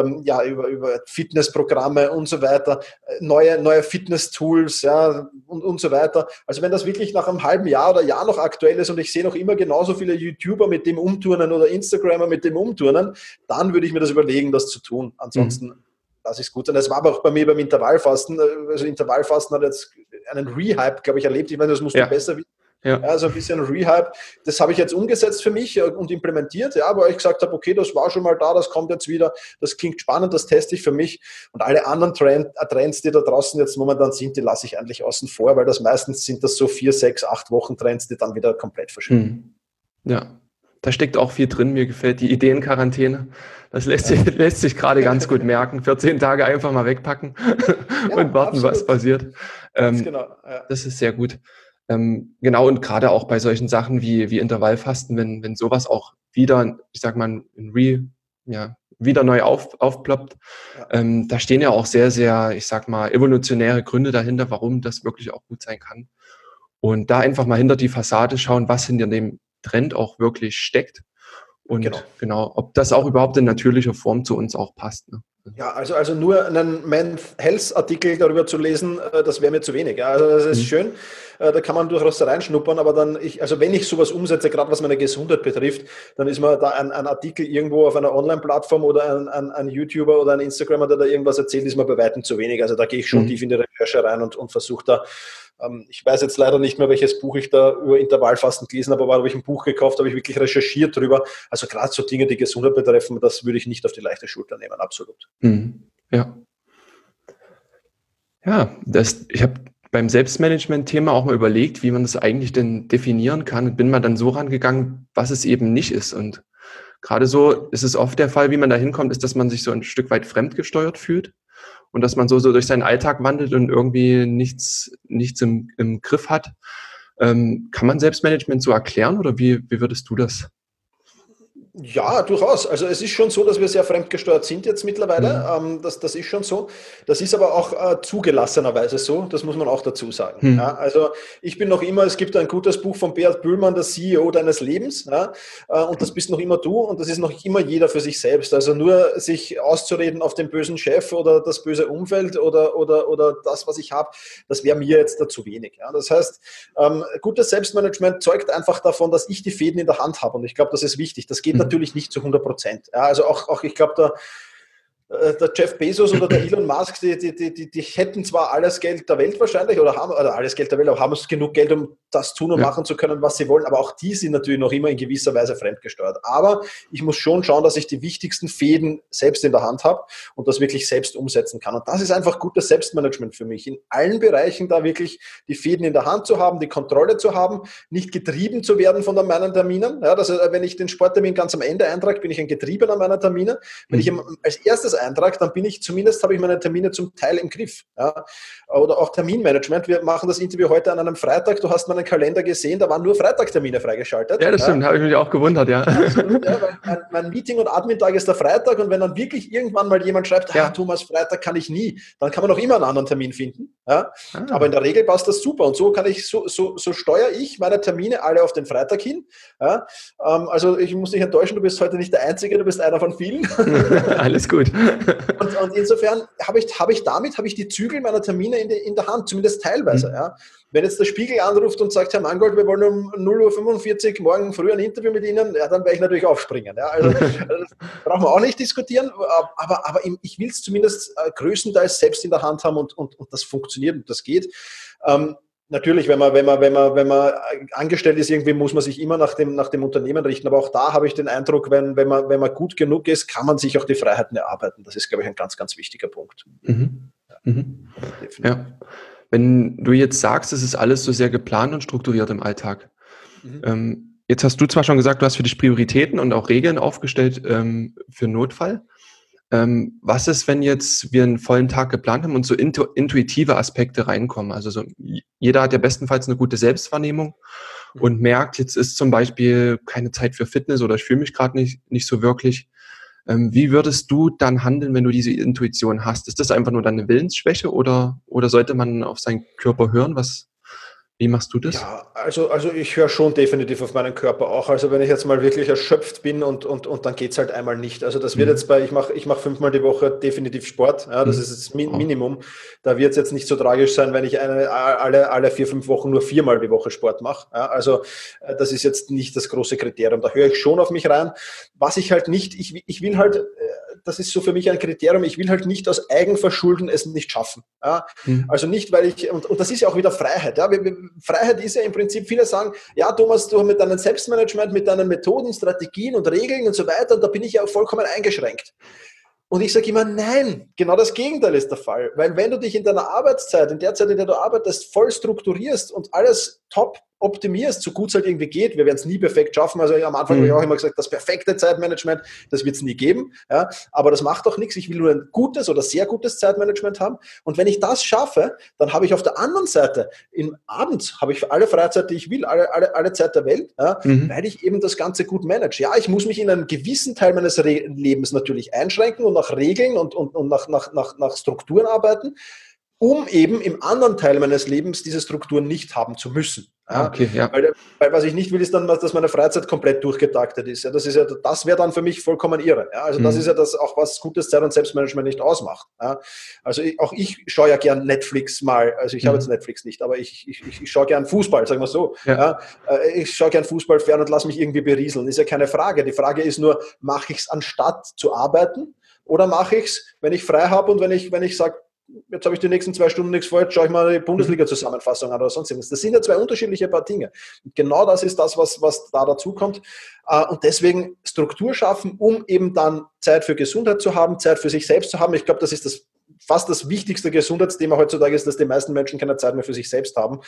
Fitnessprogramme und so weiter, neue Fitness-Tools, ja, und so weiter. Also wenn das wirklich nach einem halben Jahr oder Jahr noch aktuell ist und ich sehe noch immer genauso viele YouTuber mit dem umturnen oder Instagramer mit dem umturnen, dann würde ich mir das überlegen, das zu tun. Ansonsten lasse ich es gut sein. Das war aber auch bei mir beim Intervallfasten. Also Intervallfasten hat jetzt einen Rehype, glaube ich, erlebt. Ich meine, das musst du besser wissen. Ja. Also ein bisschen Rehype. Das habe ich jetzt umgesetzt für mich und implementiert, ja, wo ich gesagt habe, okay, das war schon mal da, das kommt jetzt wieder, das klingt spannend, das teste ich für mich. Und alle anderen Trends, die da draußen jetzt momentan sind, die lasse ich eigentlich außen vor, weil das meistens sind das so 4, 6, 8 Wochen Trends, die dann wieder komplett verschwinden. Ja. Da steckt auch viel drin. Mir gefällt die Ideenquarantäne. Das lässt sich gerade ganz gut merken. 14 Tage einfach mal wegpacken und warten, was passiert. Genau. Ja. Das ist sehr gut. Genau, und gerade auch bei solchen Sachen wie Intervallfasten, wenn sowas auch wieder, ich sag mal, wieder neu aufploppt, da stehen ja auch sehr, sehr, ich sag mal, evolutionäre Gründe dahinter, warum das wirklich auch gut sein kann. Und da einfach mal hinter die Fassade schauen, was hinter dem Trend auch wirklich steckt und genau, ob das auch überhaupt in natürlicher Form zu uns auch passt. Ne? Ja, also nur einen Men's Health Artikel darüber zu lesen, das wäre mir zu wenig. Ja. Also das ist schön, da kann man durchaus reinschnuppern, aber wenn ich sowas umsetze, gerade was meine Gesundheit betrifft, dann ist mir da ein Artikel irgendwo auf einer Online-Plattform oder ein YouTuber oder ein Instagrammer, der da irgendwas erzählt, ist mir bei weitem zu wenig. Also da gehe ich schon tief in die Recherche rein und versuche da. Ich weiß jetzt leider nicht mehr, welches Buch ich da über Intervallfasten gelesen habe, aber habe ich ein Buch gekauft, habe ich wirklich recherchiert drüber. Also gerade so Dinge, die Gesundheit betreffen, das würde ich nicht auf die leichte Schulter nehmen, absolut. Ja. Ja, ich habe beim Selbstmanagement-Thema auch mal überlegt, wie man das eigentlich denn definieren kann und bin mal dann so rangegangen, was es eben nicht ist. Und gerade so ist es oft der Fall, wie man da hinkommt, ist, dass man sich so ein Stück weit fremdgesteuert fühlt. Und dass man so durch seinen Alltag wandelt und irgendwie nichts im Griff hat. Kann man Selbstmanagement so erklären oder wie würdest du das? Ja, durchaus. Also es ist schon so, dass wir sehr fremdgesteuert sind jetzt mittlerweile. Das ist schon so. Das ist aber auch zugelassenerweise so. Das muss man auch dazu sagen. Ja, also ich bin noch immer, es gibt ein gutes Buch von Beat Bühlmann, der CEO deines Lebens. Ja, und das bist noch immer du und das ist noch immer jeder für sich selbst. Also nur sich auszureden auf den bösen Chef oder das böse Umfeld oder das, was ich habe, das wäre mir jetzt da zu wenig. Ja, das heißt, gutes Selbstmanagement zeugt einfach davon, dass ich die Fäden in der Hand habe und ich glaube, das ist wichtig. Das geht natürlich nicht zu 100%. Ja, also auch ich glaube, der Jeff Bezos oder der Elon Musk, die hätten zwar alles Geld der Welt wahrscheinlich oder alles Geld der Welt, aber haben genug Geld, um das tun und machen zu können, was sie wollen. Aber auch die sind natürlich noch immer in gewisser Weise fremdgesteuert. Aber ich muss schon schauen, dass ich die wichtigsten Fäden selbst in der Hand habe und das wirklich selbst umsetzen kann. Und das ist einfach gutes Selbstmanagement für mich. In allen Bereichen da wirklich die Fäden in der Hand zu haben, die Kontrolle zu haben, nicht getrieben zu werden von meinen Terminen. Ja, wenn ich den Sporttermin ganz am Ende eintrage, bin ich ein Getriebener meiner Termine. Wenn ich als erstes eintrage, dann habe ich meine Termine zum Teil im Griff. Ja. Oder auch Terminmanagement. Wir machen das Interview heute an einem Freitag. Du hast meinen Kalender gesehen, da waren nur Freitagtermine freigeschaltet. Ja, das stimmt, habe ich mich auch gewundert, ja. Absolut, ja, weil mein Meeting- und Admin-Tag ist der Freitag und wenn dann wirklich irgendwann mal jemand schreibt, Thomas, Freitag kann ich nie, dann kann man auch immer einen anderen Termin finden. Ja? Aber in der Regel passt das super und so kann ich, so steuere ich meine Termine alle auf den Freitag hin. Ja? Also ich muss dich enttäuschen, du bist heute nicht der Einzige, du bist einer von vielen. Alles gut. Und insofern habe ich die Zügel meiner Termine in der Hand, zumindest teilweise. Ja. Wenn jetzt der Spiegel anruft und sagt, Herr Mangold, wir wollen um 0:45 Uhr morgen früh ein Interview mit Ihnen, ja, dann werde ich natürlich aufspringen. Ja. Also das brauchen wir auch nicht diskutieren, aber ich will es zumindest größtenteils selbst in der Hand haben und das funktioniert und das geht. Natürlich, wenn man angestellt ist, irgendwie muss man sich immer nach dem Unternehmen richten. Aber auch da habe ich den Eindruck, wenn man gut genug ist, kann man sich auch die Freiheiten erarbeiten. Das ist, glaube ich, ein ganz, ganz wichtiger Punkt. Ja. Wenn du jetzt sagst, es ist alles so sehr geplant und strukturiert im Alltag. Jetzt hast du zwar schon gesagt, du hast für dich Prioritäten und auch Regeln aufgestellt für Notfall. Was ist, wenn jetzt wir einen vollen Tag geplant haben und so intuitive Aspekte reinkommen? Also so, jeder hat ja bestenfalls eine gute Selbstwahrnehmung und merkt, jetzt ist zum Beispiel keine Zeit für Fitness oder ich fühle mich gerade nicht so wirklich. Wie würdest du dann handeln, wenn du diese Intuition hast? Ist das einfach nur deine Willensschwäche oder sollte man auf seinen Körper hören? Wie machst du das? Ja, also ich höre schon definitiv auf meinen Körper auch. Also wenn ich jetzt mal wirklich erschöpft bin und dann geht's halt einmal nicht. Also das wird jetzt ich mache 5-mal die Woche definitiv Sport. Ja, das ist das Minimum. Da wird es jetzt nicht so tragisch sein, wenn ich alle 4-5 Wochen nur 4-mal die Woche Sport mache. Ja, also das ist jetzt nicht das große Kriterium. Da höre ich schon auf mich rein. Was ich halt nicht, ich will halt, das ist so für mich ein Kriterium, ich will halt nicht aus Eigenverschulden es nicht schaffen. Ja? Also nicht, weil und das ist ja auch wieder Freiheit. Ja? Freiheit ist ja im Prinzip, viele sagen, ja Thomas, du mit deinem Selbstmanagement, mit deinen Methoden, Strategien und Regeln und so weiter, da bin ich ja vollkommen eingeschränkt. Und ich sage immer, nein, genau das Gegenteil ist der Fall. Weil wenn du dich in deiner Arbeitszeit, in der Zeit, in der du arbeitest, voll strukturierst und alles top optimierst, so gut es halt irgendwie geht, wir werden es nie perfekt schaffen, also am Anfang habe ich auch immer gesagt, das perfekte Zeitmanagement, das wird es nie geben, ja, aber das macht auch nichts, ich will nur ein gutes oder sehr gutes Zeitmanagement haben und wenn ich das schaffe, dann habe ich auf der anderen Seite, abends habe ich alle Freizeit, die ich will, alle Zeit der Welt, ja, weil ich eben das Ganze gut manage. Ja, ich muss mich in einem gewissen Teil meines Lebens natürlich einschränken und nach Regeln und nach Strukturen arbeiten, um eben im anderen Teil meines Lebens diese Strukturen nicht haben zu müssen. Ja? Okay, ja. Weil was ich nicht will, ist dann, dass meine Freizeit komplett durchgetaktet ist. Ja? Das wäre dann für mich vollkommen irre. Ja? Also das ist ja das auch, was gutes Zeit- und Selbstmanagement nicht ausmacht. Ja? Also auch ich schaue ja gern Netflix mal, also ich habe jetzt Netflix nicht, aber ich schaue gern Fußball, sagen wir so. Ja? Ich schaue gern Fußball fern und lasse mich irgendwie berieseln. Ist ja keine Frage. Die Frage ist nur, mache ich es anstatt zu arbeiten oder mache ich es, wenn ich frei habe und wenn ich sage, jetzt habe ich die nächsten 2 Stunden nichts vor, jetzt schaue ich mal die Bundesliga-Zusammenfassung an oder sonst irgendwas. Das sind ja 2 unterschiedliche Paar Dinge. Und genau das ist das, was da dazu kommt. Und deswegen Struktur schaffen, um eben dann Zeit für Gesundheit zu haben, Zeit für sich selbst zu haben. Ich glaube, das ist fast das wichtigste Gesundheitsthema heutzutage ist, dass die meisten Menschen keine Zeit mehr für sich selbst haben.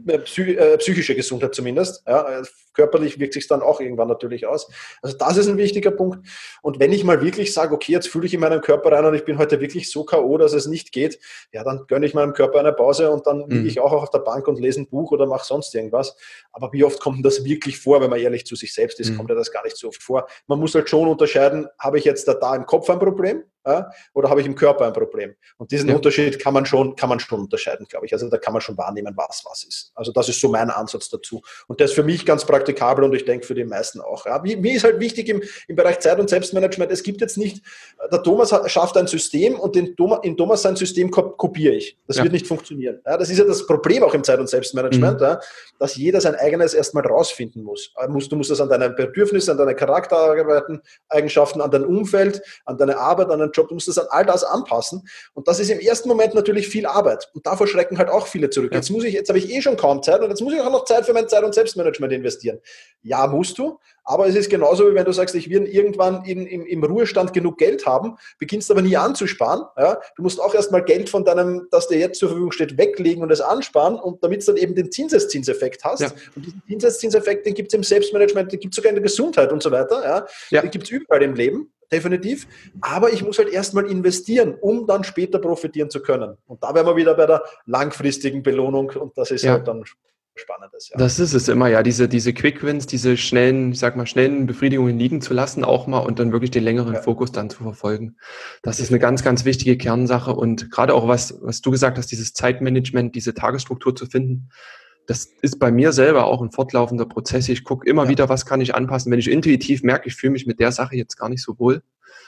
Psychische Gesundheit zumindest. Ja, körperlich wirkt sich dann auch irgendwann natürlich aus. Also das ist ein wichtiger Punkt. Und wenn ich mal wirklich sage, okay, jetzt fühle ich in meinen Körper rein und ich bin heute wirklich so K.O., dass es nicht geht, ja, dann gönne ich meinem Körper eine Pause und dann liege ich auch auf der Bank und lese ein Buch oder mache sonst irgendwas. Aber wie oft kommt denn das wirklich vor, wenn man ehrlich zu sich selbst ist, kommt ja das gar nicht so oft vor. Man muss halt schon unterscheiden, habe ich jetzt da im Kopf ein Problem? Ja, oder habe ich im Körper ein Problem? Und diesen Unterschied kann man schon unterscheiden, glaube ich. Also da kann man schon wahrnehmen, was ist. Also das ist so mein Ansatz dazu. Und das ist für mich ganz praktikabel und ich denke für die meisten auch. Ja, mir ist halt wichtig im Bereich Zeit- und Selbstmanagement, es gibt jetzt nicht, der Thomas schafft ein System und in Thomas sein System kopiere ich. Das wird nicht funktionieren. Ja, das ist ja das Problem auch im Zeit- und Selbstmanagement, ja, dass jeder sein eigenes erstmal rausfinden muss. Du musst das an deinen Bedürfnissen, an deine Charaktereigenschaften, an dein Umfeld, an deine Arbeit, an deinen Job, du musst das an all das anpassen. Und das ist im ersten Moment natürlich viel Arbeit. Und davor schrecken halt auch viele zurück. Ja. Jetzt habe ich schon kaum Zeit und jetzt muss ich auch noch Zeit für mein Zeit- und Selbstmanagement investieren. Ja, musst du. Aber es ist genauso, wie wenn du sagst, ich will irgendwann im Ruhestand genug Geld haben, beginnst aber nie anzusparen. Ja? Du musst auch erstmal Geld von deinem, das dir jetzt zur Verfügung steht, weglegen und es ansparen, und damit du dann eben den Zinseszinseffekt hast. Ja. Und diesen Zinseszinseffekt, den gibt es im Selbstmanagement, den gibt es sogar in der Gesundheit und so weiter. Ja? Ja. Den gibt es überall im Leben. Definitiv. Aber ich muss halt erstmal investieren, um dann später profitieren zu können. Und da wären wir wieder bei der langfristigen Belohnung und das ist halt dann Spannendes. Ja. Das ist es immer, ja, diese Quick Wins, diese schnellen Befriedigungen liegen zu lassen auch mal und dann wirklich den längeren Fokus dann zu verfolgen. Das ist eine ganz, ganz wichtige Kernsache und gerade auch was du gesagt hast, dieses Zeitmanagement, diese Tagesstruktur zu finden, das ist bei mir selber auch ein fortlaufender Prozess. Ich gucke immer wieder, was kann ich anpassen. Wenn ich intuitiv merke, ich fühle mich mit der Sache jetzt gar nicht so wohl,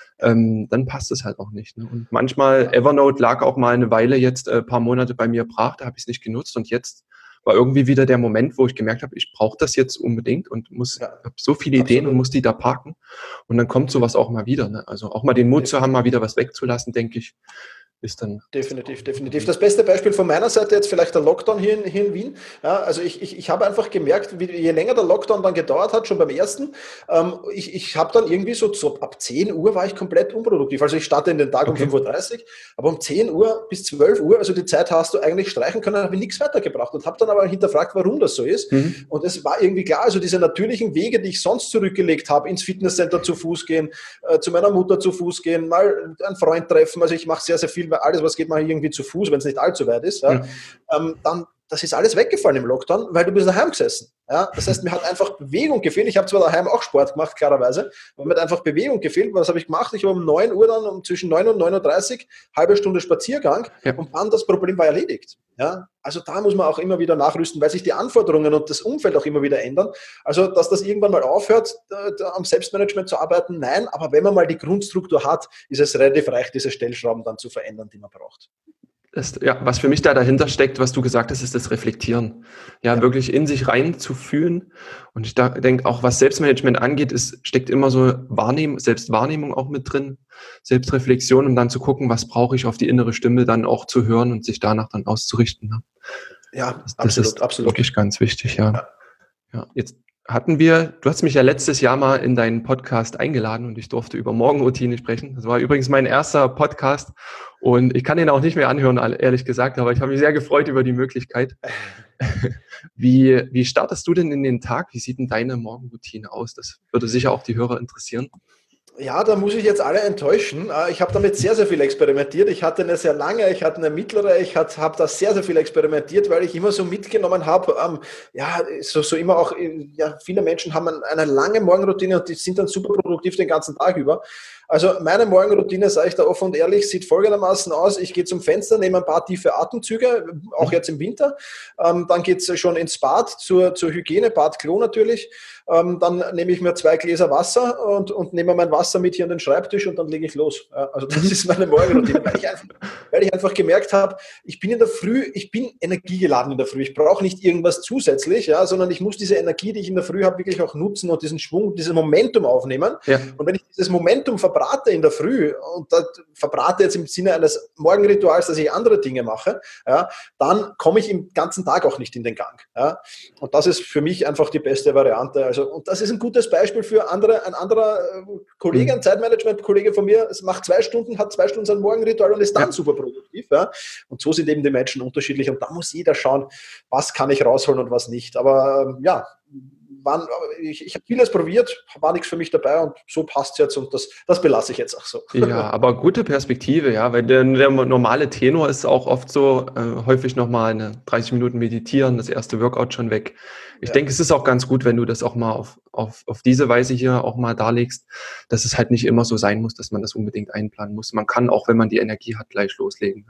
dann passt es halt auch nicht. Ne? Und manchmal, Evernote lag auch mal eine Weile jetzt, ein paar Monate bei mir brach, da habe ich es nicht genutzt und jetzt war irgendwie wieder der Moment, wo ich gemerkt habe, ich brauche das jetzt unbedingt und habe so viele Ideen und muss die da parken. Und dann kommt sowas auch mal wieder. Ne? Also auch mal den Mut zu haben, mal wieder was wegzulassen, denke ich, ist dann... Definitiv. Das beste Beispiel von meiner Seite jetzt vielleicht der Lockdown hier in Wien. Ja, also ich habe einfach gemerkt, je länger der Lockdown dann gedauert hat, schon beim ersten, ich habe dann irgendwie so ab 10 Uhr war ich komplett unproduktiv. Also ich starte in den Tag um 5:30 Uhr, aber um 10 Uhr bis 12 Uhr, also die Zeit hast du eigentlich streichen können, habe ich nichts weitergebracht und habe dann aber hinterfragt, warum das so ist. Und es war irgendwie klar, also diese natürlichen Wege, die ich sonst zurückgelegt habe, ins Fitnesscenter zu Fuß gehen, zu meiner Mutter zu Fuß gehen, mal einen Freund treffen, also ich mache sehr, sehr viel, weil alles, was geht, mache ich irgendwie zu Fuß, wenn es nicht allzu weit ist, dann das ist alles weggefallen im Lockdown, weil du bist daheim gesessen. Ja? Das heißt, mir hat einfach Bewegung gefehlt. Ich habe zwar daheim auch Sport gemacht, klarerweise, aber mir hat einfach Bewegung gefehlt. Was habe ich gemacht? Ich war um 9 Uhr dann, zwischen 9 und 9:30 Uhr, halbe Stunde Spaziergang und dann das Problem war erledigt. Ja? Also da muss man auch immer wieder nachrüsten, weil sich die Anforderungen und das Umfeld auch immer wieder ändern. Also, dass das irgendwann mal aufhört, am Selbstmanagement zu arbeiten, nein, aber wenn man mal die Grundstruktur hat, ist es relativ reich, diese Stellschrauben dann zu verändern, die man braucht. Was für mich da dahinter steckt, was du gesagt hast, ist das Reflektieren. Ja, wirklich in sich rein zu fühlen. Und ich denke auch, was Selbstmanagement angeht, steckt immer so Selbstwahrnehmung auch mit drin, Selbstreflexion, um dann zu gucken, was brauche ich, auf die innere Stimme dann auch zu hören und sich danach dann auszurichten. Ne? Ja, das ist wirklich ganz wichtig, ja. Jetzt du hast mich ja letztes Jahr mal in deinen Podcast eingeladen und ich durfte über Morgenroutine sprechen. Das war übrigens mein erster Podcast und ich kann ihn auch nicht mehr anhören, ehrlich gesagt, aber ich habe mich sehr gefreut über die Möglichkeit. Wie startest du denn in den Tag? Wie sieht denn deine Morgenroutine aus? Das würde sicher auch die Hörer interessieren. Ja, da muss ich jetzt alle enttäuschen. Ich habe damit sehr, sehr viel experimentiert. Ich hatte eine sehr lange, ich hatte eine mittlere, ich habe da sehr, sehr viel experimentiert, weil ich immer so mitgenommen habe, so immer auch, viele Menschen haben eine lange Morgenroutine und die sind dann super produktiv den ganzen Tag über. Also meine Morgenroutine, sage ich da offen und ehrlich, sieht folgendermaßen aus. Ich gehe zum Fenster, nehme ein paar tiefe Atemzüge, auch jetzt im Winter. Dann geht es schon ins Bad, zur Hygiene, Bad, Klo natürlich. Dann nehme ich mir 2 Gläser Wasser und nehme mein Wasser mit hier an den Schreibtisch und dann lege ich los. Also das ist meine Morgenroutine, weil ich einfach gemerkt habe, ich bin energiegeladen in der Früh. Ich brauche nicht irgendwas zusätzlich, sondern ich muss diese Energie, die ich in der Früh habe, wirklich auch nutzen und diesen Schwung, dieses Momentum aufnehmen. Ja. Und wenn ich dieses Momentum verbrate in der Früh und das verbrate jetzt im Sinne eines Morgenrituals, dass ich andere Dinge mache, dann komme ich im ganzen Tag auch nicht in den Gang. Und das ist für mich einfach die beste Variante. Also, und das ist ein gutes Beispiel für ein anderer Kollege, ein Zeitmanagement-Kollege von mir, es macht 2 Stunden, hat 2 Stunden sein Morgenritual und ist dann super produktiv. Und so sind eben die Menschen unterschiedlich und da muss jeder schauen, was kann ich rausholen und was nicht. Aber ich habe vieles probiert, war nichts für mich dabei und so passt es jetzt und das belasse ich jetzt auch so. Ja, aber gute Perspektive, ja, weil der normale Tenor ist auch oft so, häufig nochmal 30 Minuten meditieren, das erste Workout schon weg. Ich denke, es ist auch ganz gut, wenn du das auch mal auf diese Weise hier auch mal darlegst, dass es halt nicht immer so sein muss, dass man das unbedingt einplanen muss. Man kann auch, wenn man die Energie hat, gleich loslegen.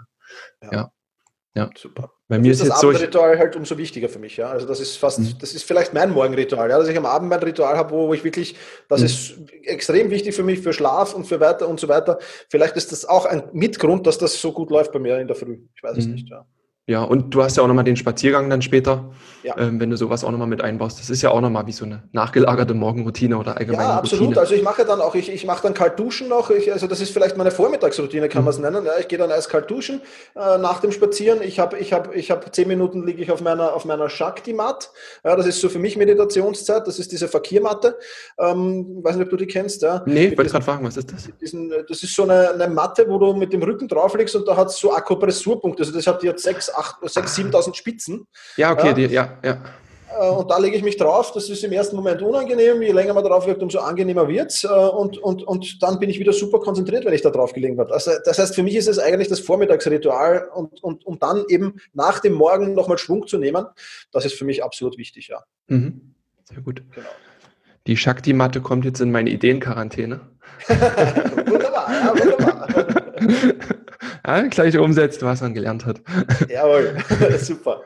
Ja, super. Bei mir ist das jetzt Abendritual halt umso wichtiger für mich. Ja? Also das ist das ist vielleicht mein Morgenritual, dass ich am Abend mein Ritual habe, wo ich wirklich, das ist extrem wichtig für mich, für Schlaf und für weiter und so weiter. Vielleicht ist das auch ein Mitgrund, dass das so gut läuft bei mir in der Früh. Ich weiß es nicht. Ja, und du hast ja auch nochmal den Spaziergang dann später, wenn du sowas auch nochmal mit einbaust. Das ist ja auch nochmal wie so eine nachgelagerte Morgenroutine oder allgemeine Routine. Ja, absolut. Routine. Also ich mache dann auch, ich mache dann kalt duschen noch. Also das ist vielleicht meine Vormittagsroutine, kann man es nennen. Ja, ich gehe dann eiskalt duschen nach dem Spazieren. Ich habe 10 Minuten liege ich auf meiner Shakti-Mat. Ja, das ist so für mich Meditationszeit. Das ist diese Fakir-Matte. Weiß nicht, ob du die kennst. Ja. Nee, wollte gerade fragen, was ist das? Das ist so eine Matte, wo du mit dem Rücken drauf liegst und da hat es so Akupressurpunkte. Also das hat jetzt 6.000, 7.000 Spitzen. Ja, okay, ja. und da lege ich mich drauf. Das ist im ersten Moment unangenehm. Je länger man drauf wirkt, umso angenehmer wird's. Und dann bin ich wieder super konzentriert, wenn ich da drauf gelegen habe. Also, das heißt, für mich ist es eigentlich das Vormittagsritual und um dann eben nach dem Morgen nochmal Schwung zu nehmen. Das ist für mich absolut wichtig, ja. Mhm. Sehr gut. Genau. Die Shakti-Matte kommt jetzt in meine Ideenquarantäne. Wunderbar, ja, wunderbar. Ja, gleich umsetzt, was man gelernt hat. Jawohl, super.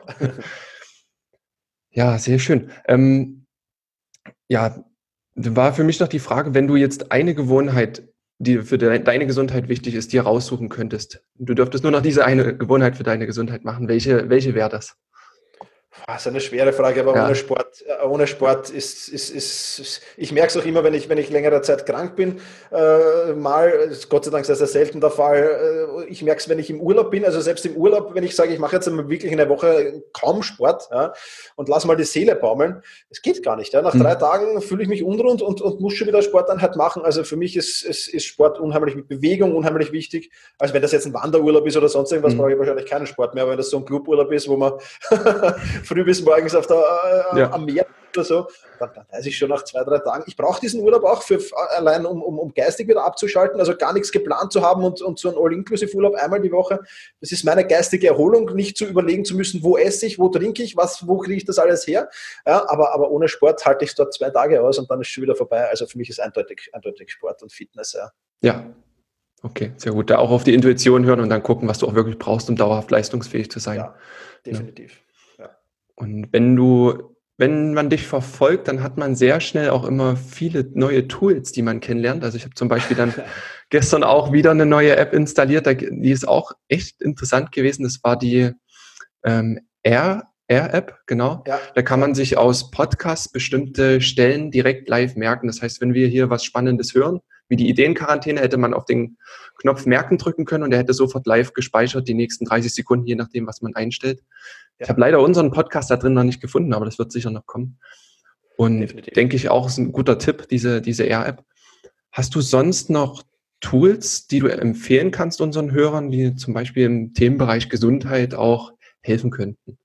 Ja, sehr schön. Ja, war für mich noch die Frage, wenn du jetzt eine Gewohnheit, die für deine Gesundheit wichtig ist, dir raussuchen könntest. Du dürftest nur noch diese eine Gewohnheit für deine Gesundheit machen. Welche wäre das? Das ist eine schwere Frage, aber ja. ohne Sport ist, ich merke es auch immer, wenn ich längere Zeit krank bin, ist Gott sei Dank sehr, sehr selten der Fall. Ich merke es, wenn ich im Urlaub bin, also selbst im Urlaub, wenn ich sage, ich mache jetzt wirklich eine Woche kaum Sport, ja, und lass mal die Seele baumeln, das geht gar nicht. Ja. Nach 3 Tagen fühle ich mich unrund und muss schon wieder Sporteinheit machen. Also für mich ist Sport unheimlich mit Bewegung unheimlich wichtig. Also wenn das jetzt ein Wanderurlaub ist oder sonst irgendwas, brauche ich wahrscheinlich keinen Sport mehr, aber wenn das so ein Cluburlaub ist, wo man früh bis morgens am Meer oder so, dann weiß ich schon nach 2, 3 Tagen, ich brauche diesen Urlaub auch allein, um geistig wieder abzuschalten, also gar nichts geplant zu haben und so ein All-Inclusive-Urlaub einmal die Woche. Das ist meine geistige Erholung, nicht zu überlegen zu müssen, wo esse ich, wo trinke ich, wo kriege ich das alles her. Ja, aber ohne Sport halte ich es dort 2 Tage aus und dann ist es schon wieder vorbei. Also für mich ist eindeutig Sport und Fitness. Ja. Okay, sehr gut. Da auch auf die Intuition hören und dann gucken, was du auch wirklich brauchst, um dauerhaft leistungsfähig zu sein. Ja, definitiv. Ja. Und wenn man dich verfolgt, dann hat man sehr schnell auch immer viele neue Tools, die man kennenlernt. Also ich habe zum Beispiel dann gestern auch wieder eine neue App installiert, die ist auch echt interessant gewesen. Das war die Air-App, genau. Ja. Da kann man sich aus Podcasts bestimmte Stellen direkt live merken. Das heißt, wenn wir hier was Spannendes hören, wie die Ideenquarantäne, hätte man auf den Knopf Merken drücken können und der hätte sofort live gespeichert, die nächsten 30 Sekunden, je nachdem, was man einstellt. Ja. Ich habe leider unseren Podcast da drin noch nicht gefunden, aber das wird sicher noch kommen. Und definitiv. Denke ich auch, ist ein guter Tipp, diese Air-App. Hast du sonst noch Tools, die du empfehlen kannst unseren Hörern, die zum Beispiel im Themenbereich Gesundheit auch helfen könnten?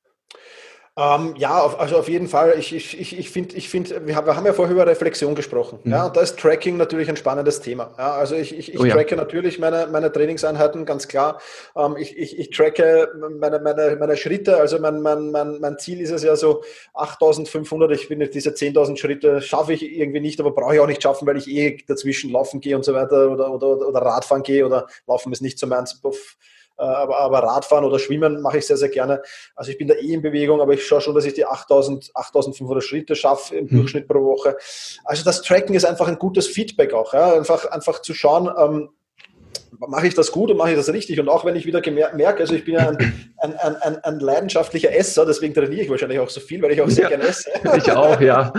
Also auf jeden Fall. Ich finde, wir haben ja vorher über Reflexion gesprochen. Ja, und da ist Tracking natürlich ein spannendes Thema. Ja, also ich tracke natürlich meine Trainingseinheiten, ganz klar. Ich tracke meine Schritte. Also mein Ziel ist es ja so 8.500. Ich finde, diese 10.000 Schritte schaffe ich irgendwie nicht, aber brauche ich auch nicht schaffen, weil ich dazwischen laufen gehe und so weiter oder Radfahren gehe oder laufen ist nicht so meins. Aber Radfahren oder Schwimmen mache ich sehr, sehr gerne. Also ich bin da in Bewegung, aber ich schaue schon, dass ich die 8.500 Schritte schaffe im Durchschnitt pro Woche. Also das Tracken ist einfach ein gutes Feedback auch. Ja? Einfach zu schauen, mache ich das gut und mache ich das richtig? Und auch wenn ich wieder merke, also ich bin ja ein leidenschaftlicher Esser, deswegen trainiere ich wahrscheinlich auch so viel, weil ich auch sehr gerne esse. Ich auch, ja.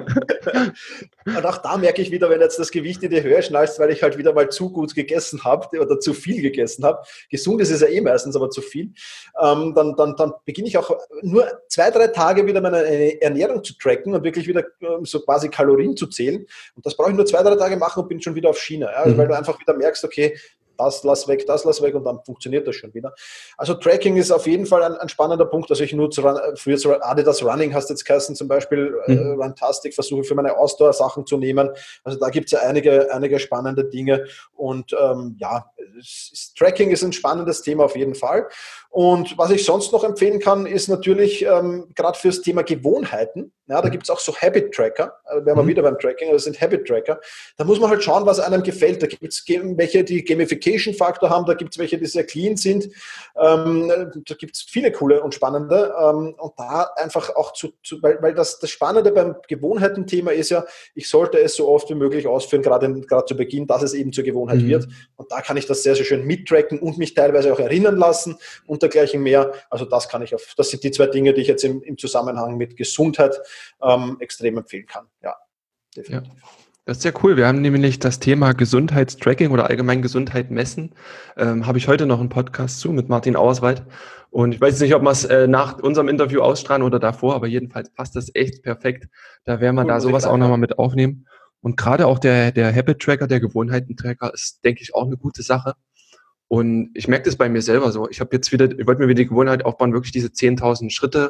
Und auch da merke ich wieder, wenn jetzt das Gewicht in die Höhe schnalzt, weil ich halt wieder mal zu gut gegessen habe oder zu viel gegessen habe. Gesund ist es ja meistens, aber zu viel. Dann beginne ich auch nur 2, 3 Tage wieder meine Ernährung zu tracken und wirklich wieder so quasi Kalorien zu zählen. Und das brauche ich nur 2, 3 Tage machen und bin schon wieder auf Schiene. Ja? Also weil du einfach wieder merkst, okay, das lass weg und dann funktioniert das schon wieder. Also Tracking ist auf jeden Fall ein spannender Punkt. Also ich nutze früher so Adidas Running, hast jetzt geheißen, zum Beispiel Runtastic, versuche für meine Ausdauersachen zu nehmen. Also da gibt es ja einige spannende Dinge und Tracking ist ein spannendes Thema auf jeden Fall. Und was ich sonst noch empfehlen kann, ist natürlich gerade fürs Thema Gewohnheiten. Ja, da gibt es auch so Habit-Tracker. Wären wir wieder beim Tracking, das sind Habit-Tracker. Da muss man halt schauen, was einem gefällt. Da gibt es welche, die Gamification-Faktor haben, da gibt es welche, die sehr clean sind. Da gibt es viele coole und spannende. Und da einfach auch weil das Spannende beim Gewohnheiten-Thema ist ja, ich sollte es so oft wie möglich ausführen, gerade zu Beginn, dass es eben zur Gewohnheit wird. Und da kann ich das sehr, sehr schön mittracken und mich teilweise auch erinnern lassen und dergleichen mehr. Also das sind die 2 Dinge, die ich jetzt im Zusammenhang mit Gesundheit extrem empfehlen kann. Ja, definitiv. Ja. Das ist sehr cool. Wir haben nämlich das Thema Gesundheitstracking oder allgemein Gesundheit messen. Habe ich heute noch einen Podcast mit Martin Auerswald. Und ich weiß nicht, ob wir es nach unserem Interview ausstrahlen oder davor, aber jedenfalls passt das echt perfekt. Da werden wir sowas auch nochmal mit aufnehmen. Und gerade auch der Habit-Tracker, der Gewohnheiten-Tracker ist, denke ich, auch eine gute Sache. Und ich merke das bei mir selber so. Ich wollte mir wieder die Gewohnheit aufbauen, wirklich diese 10.000 Schritte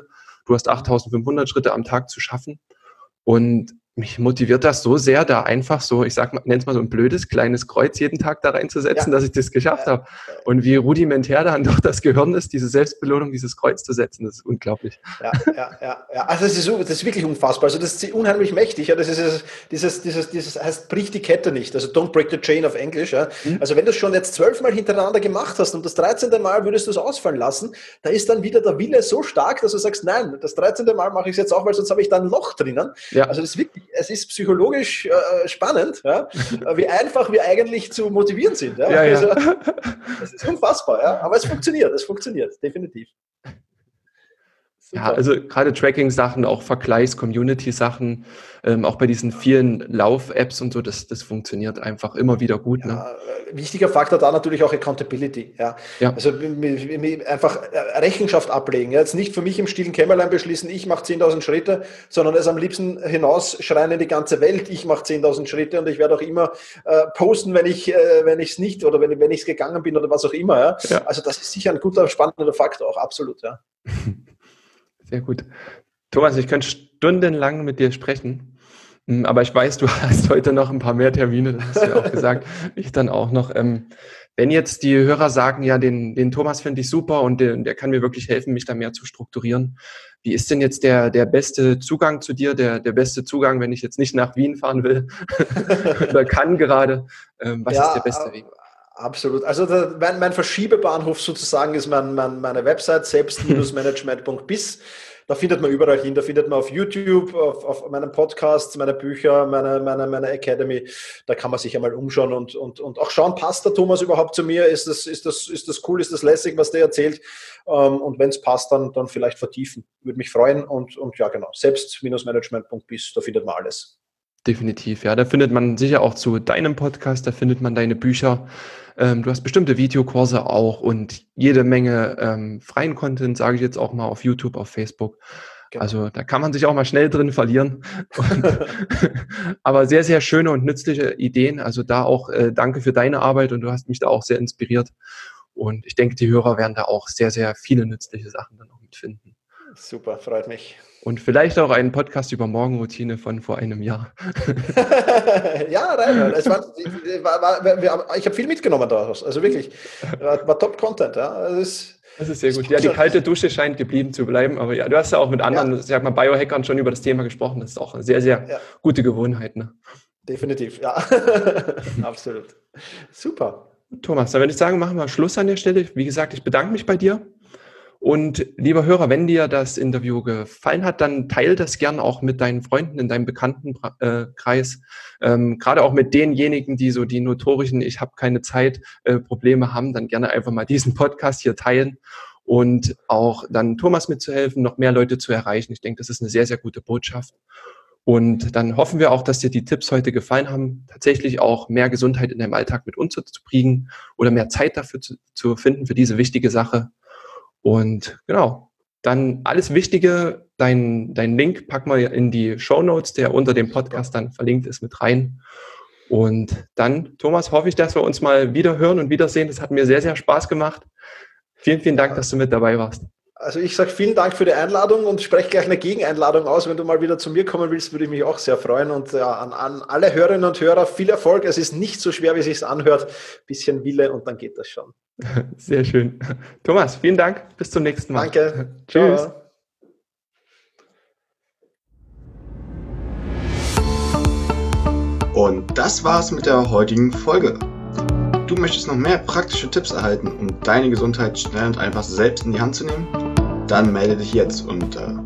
du hast 8.500 Schritte am Tag zu schaffen. Und mich motiviert das so sehr, da einfach so, ich sag mal, nenn's mal so ein blödes kleines Kreuz jeden Tag da reinzusetzen, dass ich das geschafft habe. Und wie rudimentär dann doch das Gehirn ist, diese Selbstbelohnung, dieses Kreuz zu setzen, das ist unglaublich. Ja. Also das ist wirklich unfassbar. Also das ist unheimlich mächtig. Ja. Das ist dieses heißt, brich die Kette nicht. Also don't break the chain auf Englisch. Ja. Also wenn du es schon jetzt 12 Mal hintereinander gemacht hast und das 13. Mal würdest du es ausfallen lassen, da ist dann wieder der Wille so stark, dass du sagst, nein, das 13. Mal mache ich es jetzt auch, weil sonst habe ich da ein Loch drinnen. Ja. Also das ist wirklich, es ist psychologisch spannend, ja, wie einfach wir eigentlich zu motivieren sind. Ja. Also, das ist unfassbar, ja. Aber es funktioniert, definitiv. Super. Ja, also gerade Tracking-Sachen, auch Vergleichs-Community-Sachen, auch bei diesen vielen Lauf-Apps und so, das funktioniert einfach immer wieder gut. Ja, ne? Wichtiger Faktor da natürlich auch Accountability. Ja. Also einfach Rechenschaft ablegen. Ja. Jetzt nicht für mich im stillen Kämmerlein beschließen, ich mache 10.000 Schritte, sondern es am liebsten hinausschreien in die ganze Welt, ich mache 10.000 Schritte und ich werde auch immer posten, wenn ich es nicht oder wenn ich es gegangen bin oder was auch immer. Ja. Ja. Also das ist sicher ein guter, spannender Faktor auch, absolut. Ja. Sehr gut. Thomas, ich könnte stundenlang mit dir sprechen, aber ich weiß, du hast heute noch ein paar mehr Termine, das hast du ja auch gesagt. Ich dann auch noch. Wenn jetzt die Hörer sagen, ja, den Thomas finde ich super und der kann mir wirklich helfen, mich da mehr zu strukturieren. Wie ist denn jetzt der beste Zugang zu dir, der beste Zugang, wenn ich jetzt nicht nach Wien fahren will oder kann gerade? Was ist der beste Weg? Absolut. Also mein Verschiebebahnhof sozusagen ist meine Website selbst-management.biz. Da findet man überall hin. Da findet man auf YouTube, auf meinen Podcasts, meine Bücher, meine Academy. Da kann man sich einmal umschauen und auch schauen, passt der Thomas überhaupt zu mir? Ist das cool? Ist das lässig, was der erzählt? Und wenn es passt, dann vielleicht vertiefen. Würde mich freuen. Und ja, genau. Selbst-management.biz, da findet man alles. Definitiv, ja. Da findet man sicher auch zu deinem Podcast, da findet man deine Bücher. Du hast bestimmte Videokurse auch und jede Menge freien Content, sage ich jetzt auch mal, auf YouTube, auf Facebook. Genau. Also da kann man sich auch mal schnell drin verlieren. Aber sehr, sehr schöne und nützliche Ideen. Also da auch danke für deine Arbeit und du hast mich da auch sehr inspiriert. Und ich denke, die Hörer werden da auch sehr, sehr viele nützliche Sachen dann auch mitfinden. Super, freut mich. Und vielleicht auch einen Podcast über Morgenroutine von vor einem Jahr. Ja, rein. Ich habe viel mitgenommen daraus. Also wirklich, war Top-Content. Ja. Das ist sehr gut. Ja, die kalte Dusche scheint geblieben zu bleiben. Aber ja, du hast ja auch mit anderen, sag mal, Biohackern schon über das Thema gesprochen. Das ist auch eine sehr, sehr gute Gewohnheit. Ne? Definitiv, ja. Absolut. Super. Thomas, dann würde ich sagen, machen wir Schluss an der Stelle. Wie gesagt, ich bedanke mich bei dir. Und lieber Hörer, wenn dir das Interview gefallen hat, dann teile das gerne auch mit deinen Freunden in deinem Bekanntenkreis. Gerade auch mit denjenigen, die so die notorischen Ich habe keine Zeit Probleme haben, dann gerne einfach mal diesen Podcast hier teilen und auch dann Thomas mitzuhelfen, noch mehr Leute zu erreichen. Ich denke, das ist eine sehr, sehr gute Botschaft. Und dann hoffen wir auch, dass dir die Tipps heute gefallen haben, tatsächlich auch mehr Gesundheit in deinem Alltag mit unterzubringen oder mehr Zeit dafür zu finden für diese wichtige Sache. Und genau, dann alles Wichtige, dein Link packen wir in die Shownotes, der unter dem Podcast dann verlinkt ist, mit rein. Und dann, Thomas, hoffe ich, dass wir uns mal wieder hören und wiedersehen. Das hat mir sehr, sehr Spaß gemacht. Vielen, vielen Dank, dass du mit dabei warst. Also ich sage vielen Dank für die Einladung und spreche gleich eine Gegeneinladung aus. Wenn du mal wieder zu mir kommen willst, würde ich mich auch sehr freuen. Und ja, an alle Hörerinnen und Hörer viel Erfolg. Es ist nicht so schwer, wie es sich anhört. Bisschen Wille und dann geht das schon. Sehr schön. Thomas, vielen Dank. Bis zum nächsten Mal. Danke. Tschüss. Ciao. Und das war's mit der heutigen Folge. Du möchtest noch mehr praktische Tipps erhalten, um deine Gesundheit schnell und einfach selbst in die Hand zu nehmen? Dann melde dich jetzt unter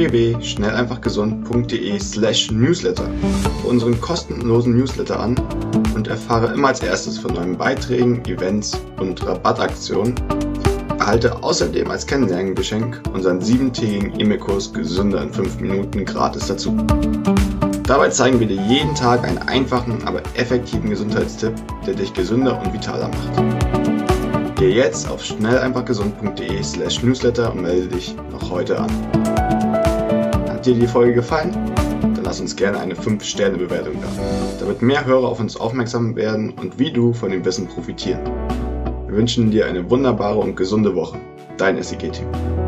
www.schnelleinfachgesund.de/newsletter für unseren kostenlosen Newsletter an und erfahre immer als erstes von neuen Beiträgen, Events und Rabattaktionen. Erhalte außerdem als Kennenlerngeschenk unseren 7-tägigen E-Mail-Kurs Gesünder in 5 Minuten gratis dazu. Dabei zeigen wir dir jeden Tag einen einfachen, aber effektiven Gesundheitstipp, der dich gesünder und vitaler macht. Geh jetzt auf schnelleinfachgesund.de/newsletter und melde dich noch heute an. Hat dir die Folge gefallen? Dann lass uns gerne eine 5-Sterne-Bewertung da, damit mehr Hörer auf uns aufmerksam werden und wie du von dem Wissen profitieren. Wir wünschen dir eine wunderbare und gesunde Woche. Dein SIG-Team.